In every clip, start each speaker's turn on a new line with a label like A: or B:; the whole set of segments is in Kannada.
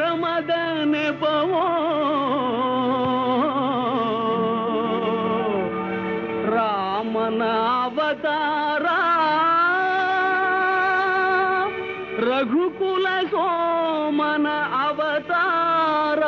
A: ಧರ್ಮದ ನೆಪವೋ ರಾಮನ ಅವತಾರ ರಘುಕುಲ ಸೋಮನ ಅವತಾರ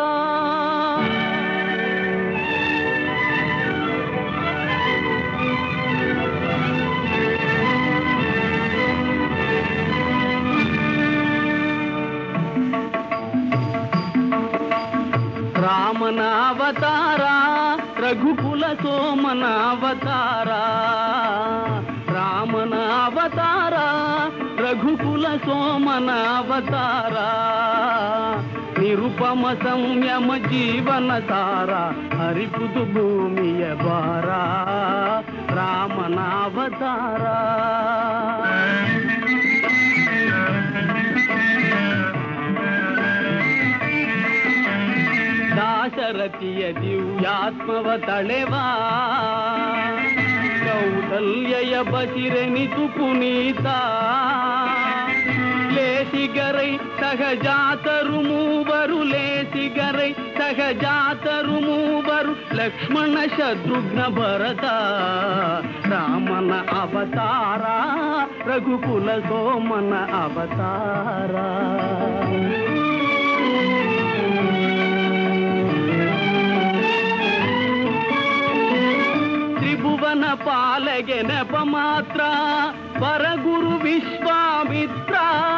A: ರಾಮನ ಅವತಾರ ರಘುಕುಲ ಸೋಮನ ಅವತಾರ ರಾಮನ ಅವತಾರ ರಘುಕುಲ ಸೋಮನ ಅವತಾರ ನಿರುಪಮ ಸಂಯಮ ಜೀವನ ಸಾರ ಹರಿಪುದು ಭೂಮಿಯ ಭಾರ ರಾಮನ ಅವತಾರ ದಾಶರಥಿಯ ದಿವ್ಯಾತ್ಮವ ತಳೆವಾ ಕೌಸಲ್ಯಯ ಬಸಿರೆನಿತು ಪುನೀತ ಲೇಸಿಗರೈ ಸಹಜಾತರು ಮೂವರು ಲೇಸಿಗರೈ ಸಹಜಾತರು ಮೂವರು ಲಕ್ಷ್ಮಣ ಶತ್ರುಘ್ನ ಭರತ ರಾಮನ ಅವತಾರ ರಘುಕುಲ ಸೋಮನ ಅವತಾರ ತ್ರಿಭುವನ ಪಾಲಗೆ ನೆಪ ಮಾತ್ರ ಪರಗುರು ವಿಶ್ವಾಮಿತ್ರ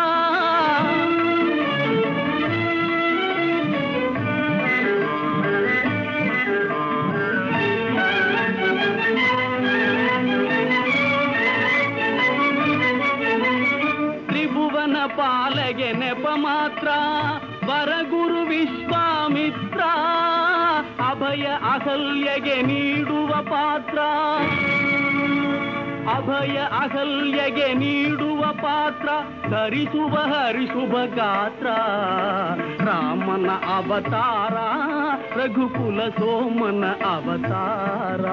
A: ತ್ರಿಭುವನ ಪಾಲಗೆ ನೆಪ ಮಾತ್ರ ಪರಗುರು ವಿಶ್ವಾಮಿತ್ರ ಅಭಯ ಅಹಲ್ಯಗೆ ನೀಡುವ ಪಾತ್ರ ಅಭಯ ಅಹಲ್ಯಗೆ ನೀಡುವ ಪಾತ್ರ ಧರಿಸುವ ಹರಿಸುವ ಗಾತ್ರ ರಾಮನ ಅವತಾರ ರಘುಕುಲ ಸೋಮನ ಅವತಾರ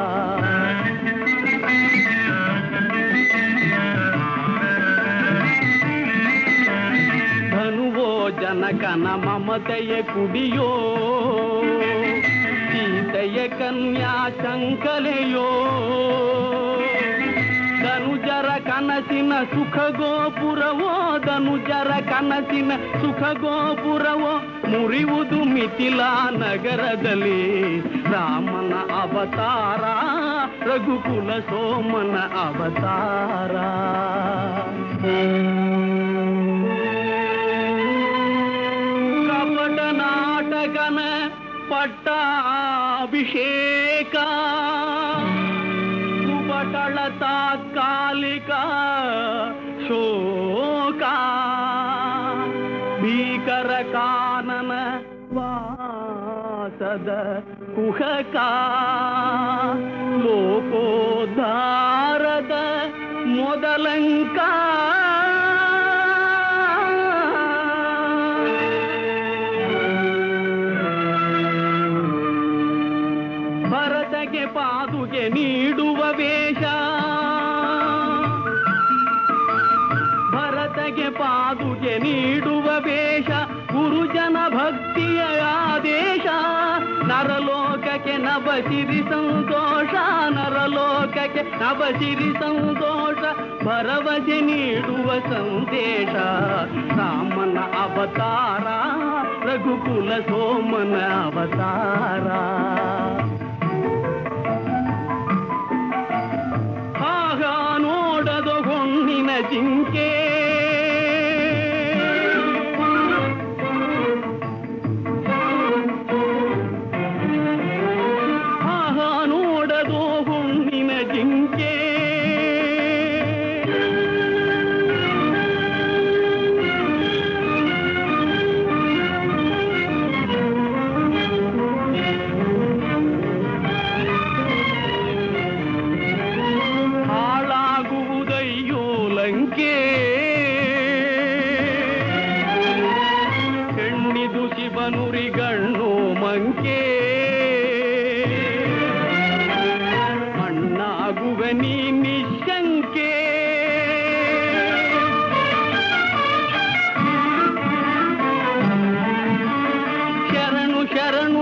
A: ಧನುವೋ ಜನಕನ ಮಮತೆಯ ಕುಡಿಯೋ ಸೀತೆಯ ಕನ್ಯಾ ಶಂಕಲೆಯೋ ಧನುಜರ ಕನಸಿನ ಸುಖ ಗೋಪುರವೋ ಧನುಜರ ಕನಸಿನ ಸುಖ ಗೋಪುರವೋ ಮುರಿಯುವುದು ಮಿಥಿಲಾ ನಗರದಲ್ಲಿ ರಾಮನ ಅವತಾರ ರಘುಕುಲ ಸೋಮನ ಅವತಾರ ಕಪಟ ನಾಟಕನ ಪಟ್ಟಾಭಿಷೇಕ ಕುಪಟಳ ತಾತ್ಕಾಲಿಕ ಶೋಕ ಭೀಕರ ಕಾನನ ವಾಸದ ಕುಹಕ ಲೋಕೋದ್ಧಾರದ ಮೊದಲಂಕ ಭರತಗೆ ಪಾದುಗೆ ನೀಡುವ ವೇಷ ಭರತಗೆ ಪಾದುಗೆ ನೀಡುವ ವೇಷ ಗುರುಜನ ಭಕ್ತಿಯ ಆದೇಶ ನರಲೋಕಕ್ಕೆ ನಭಸಿರಿ ಸಂತೋಷ ನರಲೋಕಕ್ಕೆ ನಭಸಿರಿ ಸಂತೋಷ ಭರವಸೆ ನೀಡುವ ಸಂದೇಶ ರಾಮನ ಅವತಾರ ರಘುಕುಲ ಸೋಮನ ಅವತಾರ ಆಗ ನೋಡದು ಹೊನ್ನಿನ ಜಿಂಕೆ ಆಗ ನೋಡದು ಹೊನ್ನಿನ ಜಿಂಕೆ ಹೆಣ್ಣಿದು ಶಿವನುರಿಗಣ್ಣು ಮಂಕೆ ಅಣ್ಣಾಗುವ ನೀ ನಿಶಂಕೆ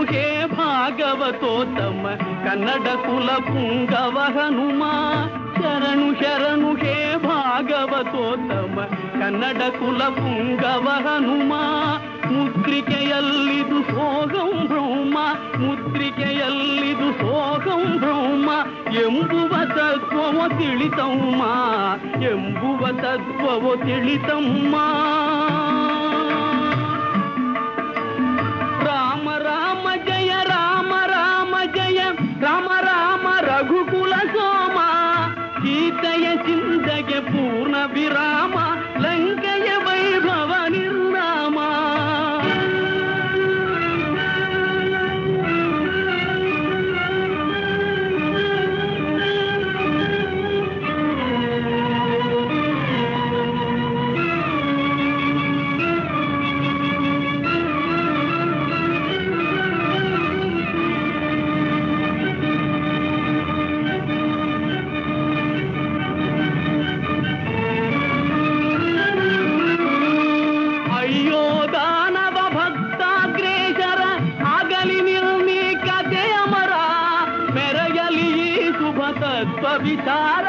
A: ಹೇ ಭಾಗವತೋತ್ತಮ ಕನ್ನಡ ಕುಲ ಪುಂಗವ ಹನುಮ. ಶರಣು ಶರಣು ಹೇ ಭಾಗವತೋತ್ತಮ ಕನ್ನಡ ಕುಲ ಪುಂಗವ ಹನುಮ. ಮುದ್ರಿಕೆಯಲ್ಲಿದು ಸೋಗಂ ಬ್ರಹ್ಮ, ಮುದ್ರಿಕೆಯಲ್ಲಿದು ಸೋಗಂ ಬ್ರಹ್ಮ ಎಂಬುವ ತತ್ವವು ತಿಳಿತಮ್ಮ, ಎಂಬುವ ತತ್ವವು ತಿಳಿತಮ್ಮ. ರಾಮ ರಾಮ ಜಯ ರಾಮ ರಾಮ ಜಯ ರಾಮ ರಾಮ ರಘುಕುಲ ಸೋಮ. ಸೀತೆಯ ಚಿಂತೆಗೆ ಪೂರ್ಣ ವಿರಾಮ, ಲಂಕೆಯ ವೈಭವ ನಿರ್ನಾಮ. ವಿಚಾರ